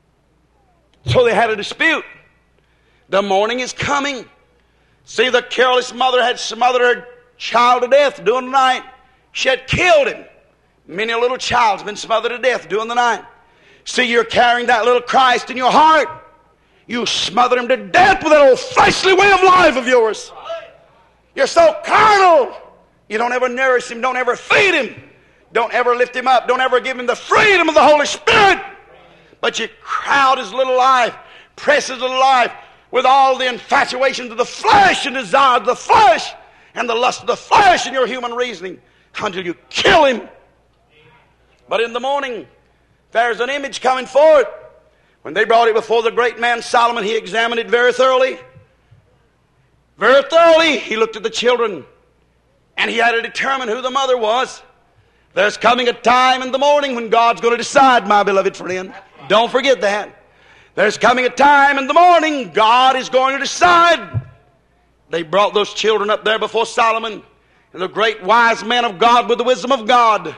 So they had a dispute. The morning is coming. See, the careless mother had smothered her child to death during the night. She had killed him. Many a little child's been smothered to death during the night. See, you're carrying that little Christ in your heart. You smother him to death with that old fleshly way of life of yours. You're so carnal. You don't ever nourish him. Don't ever feed him. Don't ever lift him up. Don't ever give him the freedom of the Holy Spirit. But you crowd his little life, press his little life with all the infatuations of the flesh and desires of the flesh and the lust of the flesh in your human reasoning until you kill him. But in the morning, there's an image coming forth. When they brought it before the great man Solomon, he examined it very thoroughly. Very thoroughly, he looked at the children, and he had to determine who the mother was. There's coming a time in the morning when God's going to decide, my beloved friend. Don't forget that. There's coming a time in the morning God is going to decide. They brought those children up there before Solomon, and the great wise man of God with the wisdom of God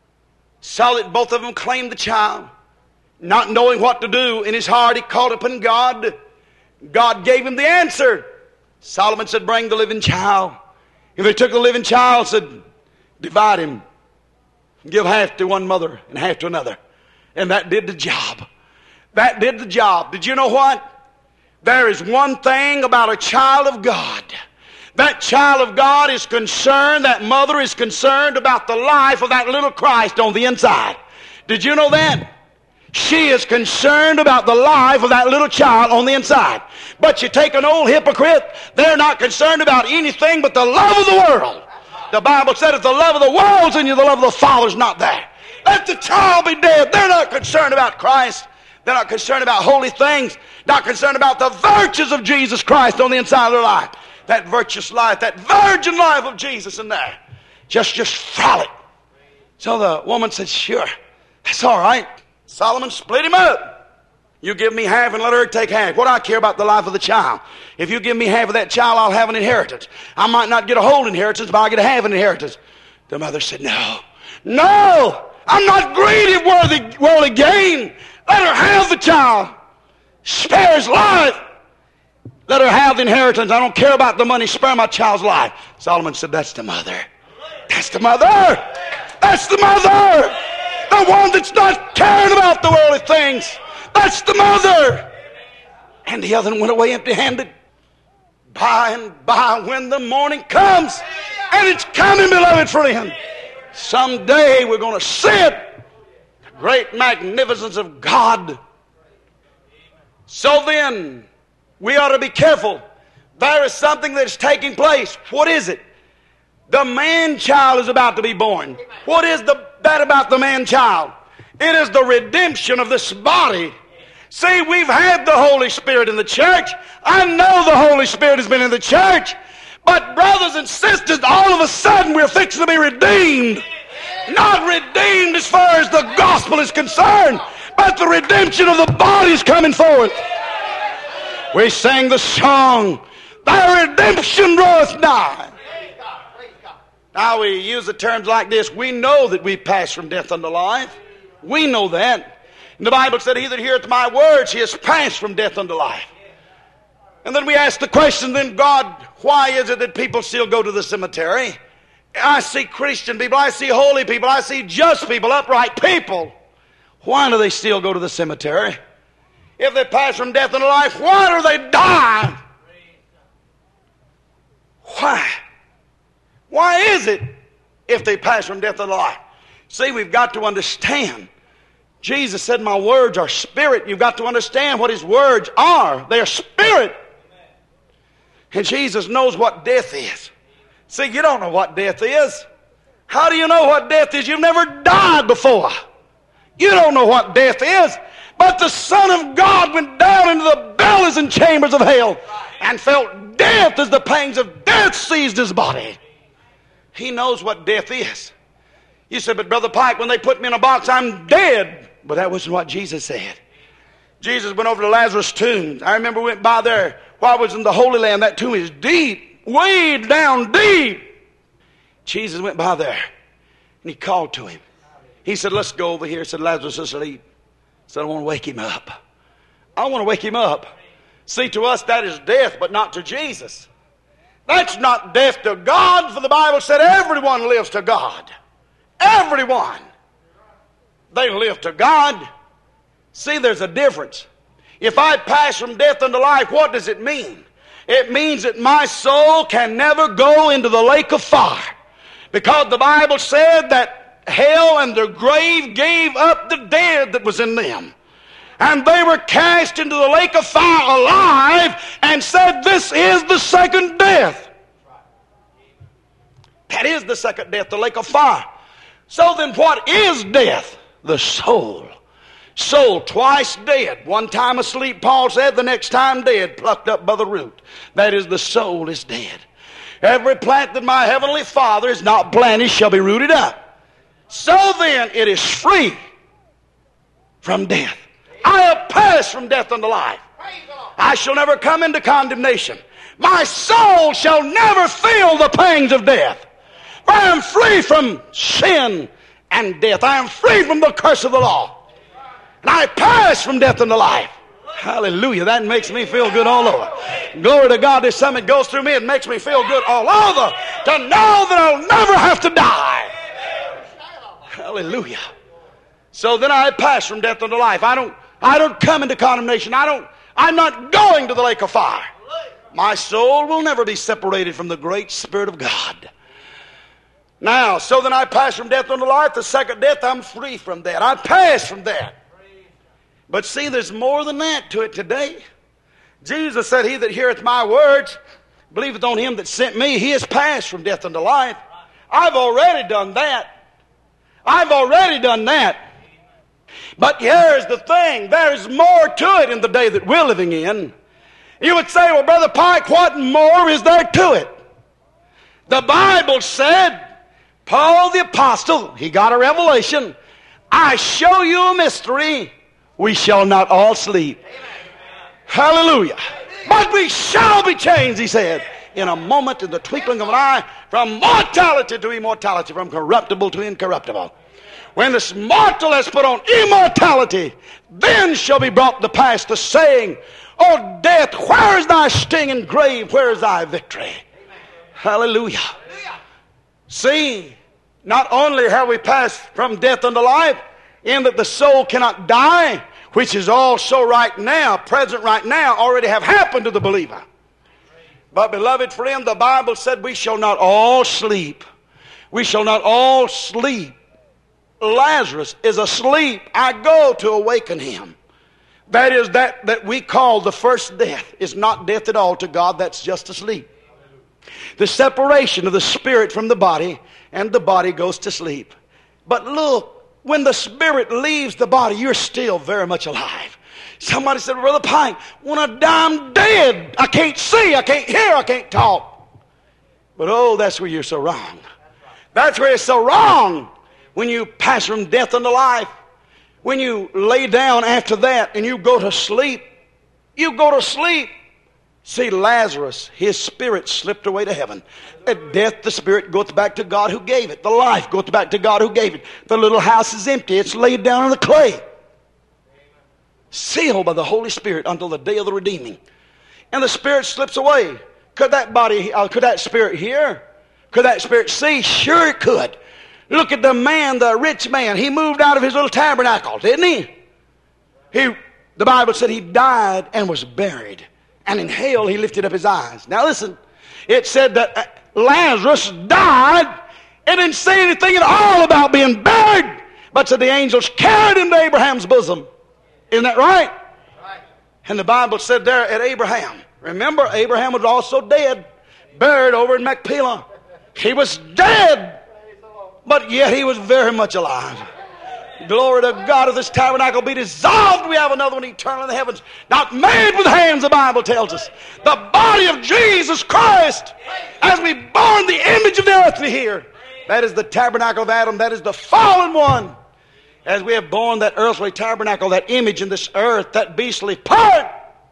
saw that both of them claimed the child. Not knowing what to do, in his heart he called upon God. God gave him the answer. Solomon said, bring the living child. If they took the living child, said, divide him. Give half to one mother and half to another. And that did the job. That did the job. Did you know what? There is one thing about a child of God. That child of God is concerned, that mother is concerned about the life of that little Christ on the inside. Did you know that? She is concerned about the life of that little child on the inside. But you take an old hypocrite, they're not concerned about anything but the love of the world. The Bible said if the love of the world's in you, the love of the Father's not there. Let the child be dead. They're not concerned about Christ. They're not concerned about holy things. Not concerned about the virtues of Jesus Christ on the inside of their life. That virtuous life, that virgin life of Jesus in there. Just, just frolic. So the woman said, sure, that's all right. Solomon split him up. You give me half and let her take half. What do I care about the life of the child? If you give me half of that child, I'll have an inheritance. I might not get a whole inheritance, but I'll get a half an inheritance. The mother said, no. No! I'm not greedy of worldly, worldly gain. Let her have the child. Spare his life. Let her have the inheritance. I don't care about the money. Spare my child's life. Solomon said, that's the mother. That's the mother. That's the mother. The one that's not caring about the worldly things. That's the mother. And the other one went away empty-handed. By and by, when the morning comes, and it's coming, beloved friend, someday we're going to see it. The great magnificence of God. So then, we ought to be careful. There is something that's taking place. What is it? The man-child is about to be born. What is the, that about the man-child? It is the redemption of this body. See, we've had the Holy Spirit in the church. I know the Holy Spirit has been in the church. But brothers and sisters, all of a sudden we're fixing to be redeemed. Not redeemed as far as the gospel is concerned, but the redemption of the body is coming forth. We sang the song, thy redemption draweth nigh. Now we use the terms like this. We know that we pass from death unto life. We know that. And the Bible said, he that heareth my words, he has passed from death unto life. And then we ask the question, then God, why is it that people still go to the cemetery? I see Christian people, I see holy people, I see just people, upright people. Why do they still go to the cemetery? If they pass from death unto life, why do they die? Why? Why is it if they pass from death unto life? See, we've got to understand. Jesus said, my words are spirit. You've got to understand what his words are. They're spirit. And Jesus knows what death is. See, you don't know what death is. How do you know what death is? You've never died before. You don't know what death is. But the Son of God went down into the bellies and chambers of hell and felt death as the pangs of death seized his body. He knows what death is. You said, but Brother Pike, when they put me in a box, I'm dead. But that wasn't what Jesus said. Jesus went over to Lazarus' tomb. I remember we went by there while I was in the Holy Land. That tomb is deep, way down deep. Jesus went by there and he called to him. He said, let's go over here. He said, Lazarus is asleep. He said, I want to wake him up. I want to wake him up. See, to us that is death, but not to Jesus. That's not death to God, for the Bible said everyone lives to God. Everyone. They live to God. See, there's a difference. If I pass from death unto life, what does it mean? It means that my soul can never go into the lake of fire. Because the Bible said that hell and the grave gave up the dead that was in them. And they were cast into the lake of fire alive and said, this is the second death. That is the second death, the lake of fire. So then what is death? The soul. Soul twice dead. One time asleep, Paul said, the next time dead, plucked up by the root. That is, the soul is dead. Every plant that my heavenly Father has not planted shall be rooted up. So then it is free from death. I have passed from death unto life. I shall never come into condemnation. My soul shall never feel the pangs of death. For I am free from sin and death. I am free from the curse of the law. And I pass from death unto life. Hallelujah. That makes me feel good all over. Glory to God. There's something that goes through me and makes me feel good all over. To know that I'll never have to die. Hallelujah. So then I pass from death unto life. I don't, I don't come into condemnation. I don't, I'm not going to the lake of fire. My soul will never be separated from the great Spirit of God. Now, so then I pass from death unto life. The second death, I'm free from that. I pass from that. But see, there's more than that to it today. Jesus said, he that heareth my words, believeth on him that sent me, he is passed from death unto life. I've already done that. I've already done that. But here's the thing. There is more to it in the day that we're living in. You would say, well, Brother Pike, what more is there to it? The Bible said, Paul the apostle, he got a revelation. I show you a mystery. We shall not all sleep. Amen. Hallelujah. But we shall be changed, he said, in a moment, in the twinkling of an eye, from mortality to immortality, from corruptible to incorruptible. When this mortal has put on immortality, then shall be brought to pass the saying, O death, where is thy sting, and grave, where is thy victory? Amen. Hallelujah. Hallelujah. See, not only have we passed from death unto life, in that the soul cannot die, which is also right now, present right now, already have happened to the believer. But beloved friend, the Bible said we shall not all sleep. We shall not all sleep. Lazarus is asleep. I go to awaken him. That is that, that we call the first death. Is not death at all to God. That's just asleep. The separation of the spirit from the body, and the body goes to sleep. But look, when the spirit leaves the body, you're still very much alive. Somebody said, Brother Pike, when I die, I'm dead. I can't see, I can't hear, I can't talk. But oh, that's where you're so wrong. That's where it's so wrong. When you pass from death unto life, when you lay down after that and you go to sleep, you go to sleep. See, Lazarus, his spirit slipped away to heaven. At death, the spirit goeth back to God who gave it. The life goeth back to God who gave it. The little house is empty. It's laid down in the clay. Sealed by the Holy Spirit until the day of the redeeming. And the spirit slips away. Could that body, uh, could that spirit hear? Could that spirit see? Sure it could. Look at the man, the rich man. He moved out of his little tabernacle, didn't he? He, the Bible said he died and was buried. And in hell he lifted up his eyes. Now listen, it said that Lazarus died. It didn't say anything at all about being buried, but said the angels carried him to Abraham's bosom. Isn't that right? Right. And the Bible said there at Abraham. Remember, Abraham was also dead, buried over in Machpelah. He was dead, but yet he was very much alive. Glory to God. If this tabernacle be dissolved, we have another one eternal in the heavens. Not made with hands, the Bible tells us. The body of Jesus Christ, as we born the image of the earthly here. That is the tabernacle of Adam. That is the fallen one. As we have borne that earthly tabernacle, that image in this earth, that beastly part,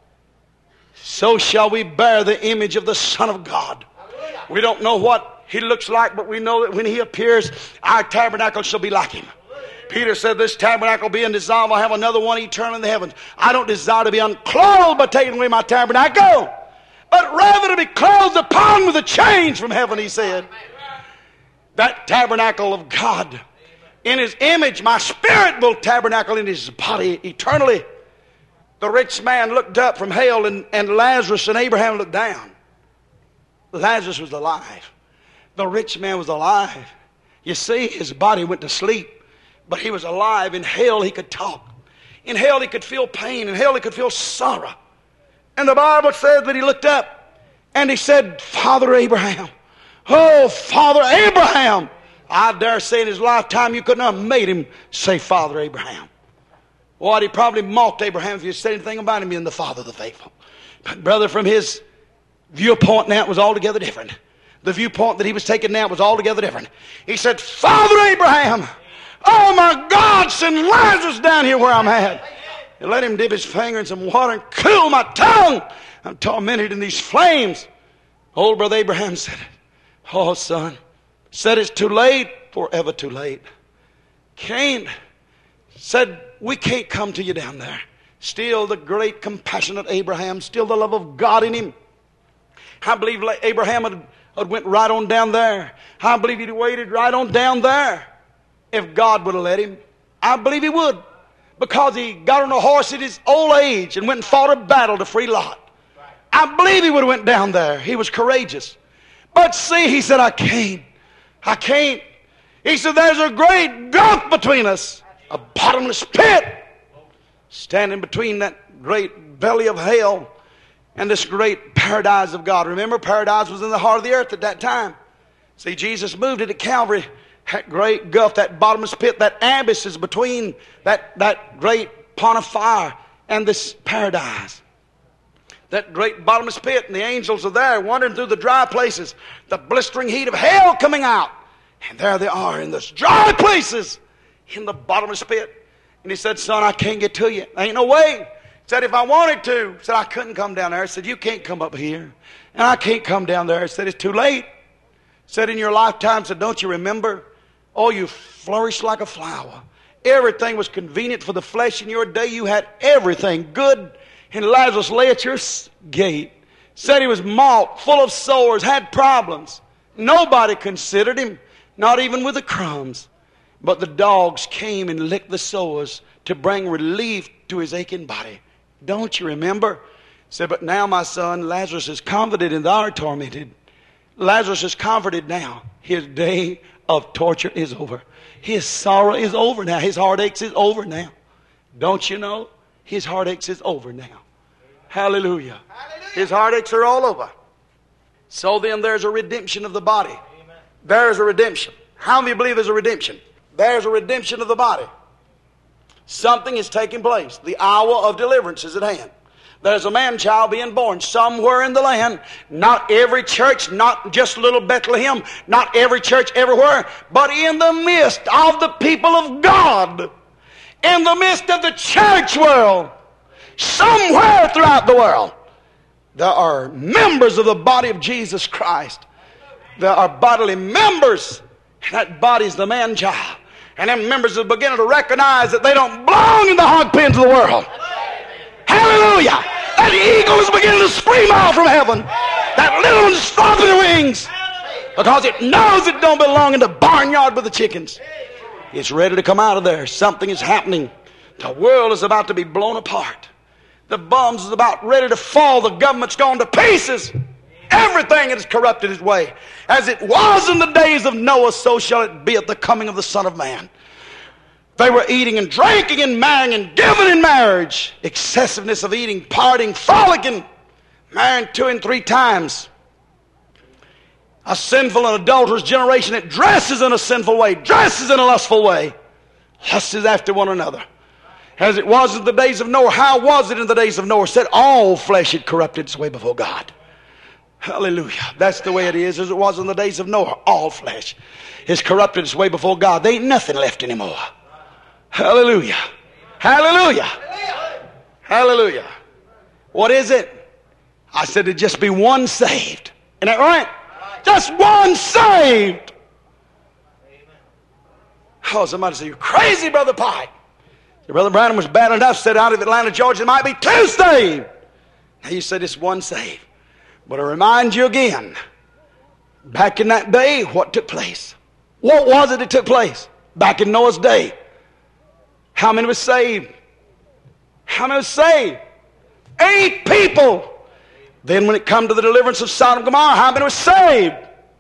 so shall we bear the image of the Son of God. We don't know what he looks like, but we know that when he appears, our tabernacle shall be like him. Peter said, this tabernacle being dissolved, I'll have another one eternal in the heavens. I don't desire to be unclothed by taking away my tabernacle, but rather to be clothed upon with a change from heaven, he said. That tabernacle of God, in his image, my spirit will tabernacle in his body eternally. The rich man looked up from hell, and, and Lazarus and Abraham looked down. Lazarus was alive. The rich man was alive. You see, his body went to sleep, but he was alive. In hell he could talk. In hell he could feel pain. In hell he could feel sorrow. And the Bible said that he looked up and he said, Father Abraham. Oh, Father Abraham. I dare say in his lifetime you couldn't have made him say Father Abraham. What, he probably mocked Abraham if you said anything about him being the father of the faithful. But brother, from his viewpoint now, it was altogether different. The viewpoint that he was taking now was altogether different. He said, Father Abraham, oh my God, send Lazarus down here where I'm at. And let him dip his finger in some water and cool my tongue. I'm tormented in these flames. Old brother Abraham said, oh son, said it's too late, forever too late. Cain said, we can't come to you down there. Still the great compassionate Abraham, still the love of God in him. I believe Abraham had, had went right on down there. I believe he'd waited right on down there if God would have let him. I believe he would, because he got on a horse at his old age and went and fought a battle to free Lot. I believe he would have went down there. He was courageous. But see, he said, I can't. I can't. He said, there's a great gulf between us, a bottomless pit, standing between that great belly of hell and this great paradise of God. Remember, paradise was in the heart of the earth at that time. See, Jesus moved it at Calvary. That great gulf, that bottomless pit, that abyss is between that, that great pond of fire and this paradise. That great bottomless pit, and the angels are there wandering through the dry places. The blistering heat of hell coming out. And there they are in those dry places in the bottomless pit. And he said, son, I can't get to you. There ain't no way. He said, if I wanted to. He said, I couldn't come down there. He said, you can't come up here. And I can't come down there. He said, it's too late. He said, in your lifetime, said, don't you remember? Oh, you flourished like a flower. Everything was convenient for the flesh in your day. You had everything good. And Lazarus lay at your gate. Said he was mauled, full of sores, had problems. Nobody considered him, not even with the crumbs. But the dogs came and licked the sores to bring relief to his aching body. Don't you remember? Said, but now, my son, Lazarus is comforted and thou art tormented. Lazarus is comforted now. His day of torture is over. His sorrow is over now. His heartaches is over now. Don't you know? His heartaches is over now. Hallelujah. Hallelujah. His heartaches are all over. So then there's a redemption of the body. Amen. There's a redemption. How many believe there's a redemption? There's a redemption of the body. Something is taking place. The hour of deliverance is at hand. There's a man-child being born somewhere in the land. Not every church, not just little Bethlehem, not every church everywhere, but in the midst of the people of God, in the midst of the church world, somewhere throughout the world, there are members of the body of Jesus Christ. There are bodily members, and that body is the man-child. And them members are beginning to recognize that they don't belong in the hog pens of the world. Hallelujah! That eagle is beginning to scream out from heaven. That little one's flopping their wings because it knows it don't belong in the barnyard with the chickens. It's ready to come out of there. Something is happening. The world is about to be blown apart. The bombs is about ready to fall. The government's gone to pieces. Everything is corrupted its way. As it was in the days of Noah, so shall it be at the coming of the Son of Man. They were eating and drinking and marrying and giving in marriage. Excessiveness of eating, partying, frolicking, marrying two and three times. A sinful and adulterous generation that dresses in a sinful way, dresses in a lustful way, lusts after one another. As it was in the days of Noah. How was it in the days of Noah? It said all flesh had corrupted its way before God. Hallelujah. That's the way it is as it was in the days of Noah. All flesh is corrupted its way before God. There ain't nothing left anymore. Hallelujah. Hallelujah. Hallelujah. What is it? I said it'd just be one saved. Isn't that right? Just one saved. Oh, somebody say, you're crazy, Brother Pike. Brother Branham was bad enough, said out of Atlanta, Georgia, there might be two saved. Now you said it's one saved. But I remind you again, back in that day, what took place? What was it that took place? Back in Noah's day. How many was saved? How many was saved? Eight people. Then when it come to the deliverance of Sodom and Gomorrah, how many were saved?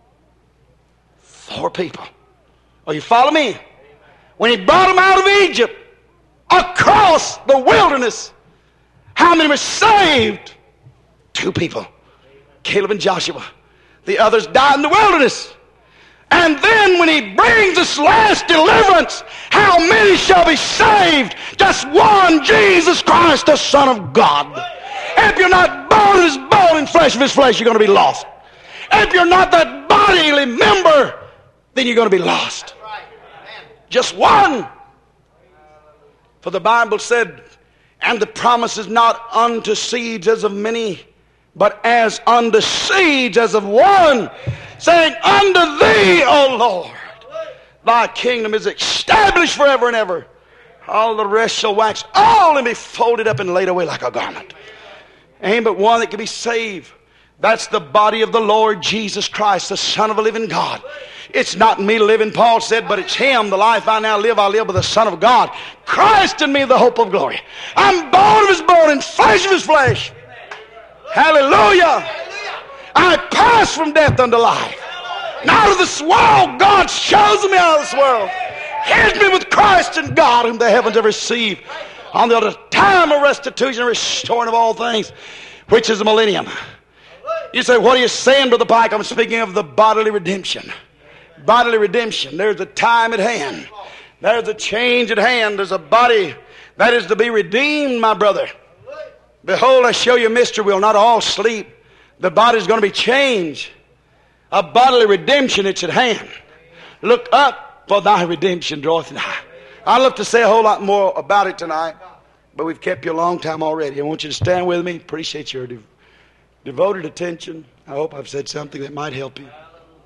Four people. Oh, you follow me? When he brought them out of Egypt, across the wilderness, how many were saved? Two people. Caleb and Joshua. The others died in the wilderness. And then when he brings this last deliverance, how many shall be saved? Just one, Jesus Christ, the Son of God. If you're not bone of his bone and flesh of his flesh, you're going to be lost. If you're not that bodily member, then you're going to be lost. Just one. For the Bible said, and the promise is not unto seeds as of many, but as unto seeds as of one, saying, unto thee, O Lord, thy kingdom is established forever and ever. All the rest shall wax old and be folded up and laid away like a garment. Ain't but one that can be saved. That's the body of the Lord Jesus Christ, the Son of the living God. It's not me living, Paul said, but it's him. The life I now live, I live with the Son of God. Christ in me, the hope of glory. I'm bone of his bone and flesh of his flesh. Hallelujah. I pass from death unto life. And out of this world, God's chosen me out of this world. Hid me with Christ and God, whom the heavens have received. On the other time of restitution and restoring of all things, which is the millennium. You say, what are you saying, Brother Pike? I'm speaking of the bodily redemption. Bodily redemption. There's a time at hand. There's a change at hand. There's a body that is to be redeemed, my brother. Behold, I show you a mystery. We'll not all sleep. The body's going to be changed. A bodily redemption, it's at hand. Look up, for thy redemption draweth nigh. I'd love to say a whole lot more about it tonight, but we've kept you a long time already. I want you to stand with me. Appreciate your de- devoted attention. I hope I've said something that might help you.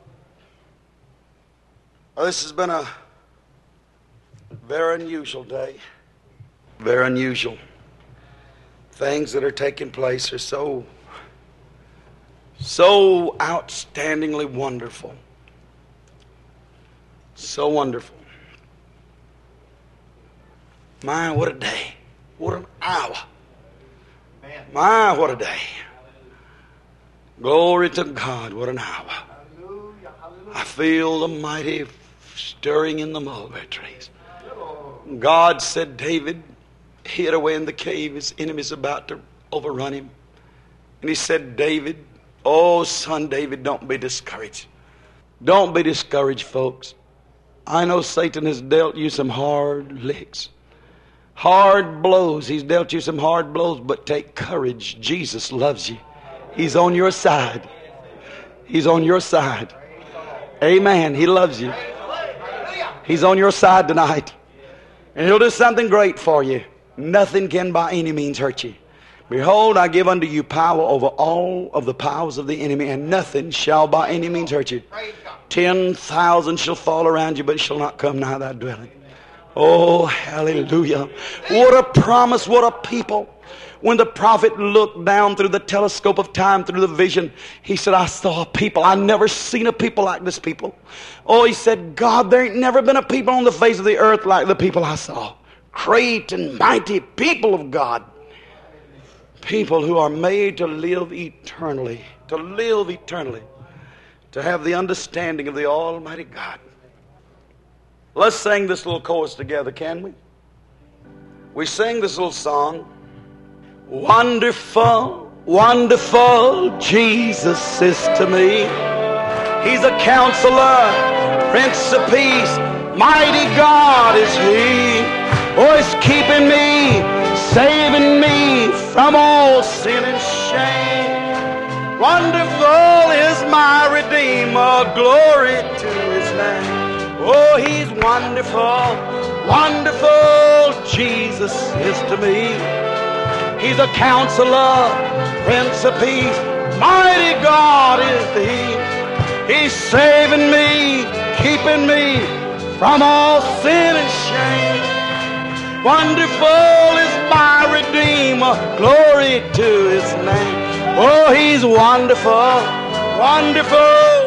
Well, this has been a very unusual day. Very unusual. Things that are taking place are so, so outstandingly wonderful. So wonderful. My, what a day. What an hour. My, what a day. Glory to God, what an hour. I feel the mighty stirring in the mulberry trees. God said, David hid away in the cave. His enemy's about to overrun him. And he said, David, oh son David, don't be discouraged. Don't be discouraged, folks. I know Satan has dealt you some hard licks. Hard blows. He's dealt you some hard blows, but take courage. Jesus loves you. He's on your side. He's on your side. Amen. He loves you. He's on your side tonight. And he'll do something great for you. Nothing can by any means hurt you. Behold, I give unto you power over all of the powers of the enemy, and nothing shall by any means hurt you. Ten thousand shall fall around you, but it shall not come nigh thy dwelling. Oh, hallelujah. What a promise, what a people. When the prophet looked down through the telescope of time, through the vision, he said, I saw a people. I've never seen a people like this people. Oh, he said, God, there ain't never been a people on the face of the earth like the people I saw. Great and mighty people of God. People who are made to live eternally. To live eternally. To have the understanding of the Almighty God. Let's sing this little chorus together, can we? We sing this little song. Wonderful, wonderful Jesus is to me. He's a counselor, Prince of Peace, mighty God is He. Oh, He's keeping me, saving me from all sin and shame. Wonderful is my Redeemer, glory to His name. Oh, He's wonderful, wonderful Jesus is to me. He's a counselor, Prince of Peace, mighty God is He. He's saving me, keeping me from all sin and shame. Wonderful is my Redeemer, glory to His name. Oh, He's wonderful, wonderful.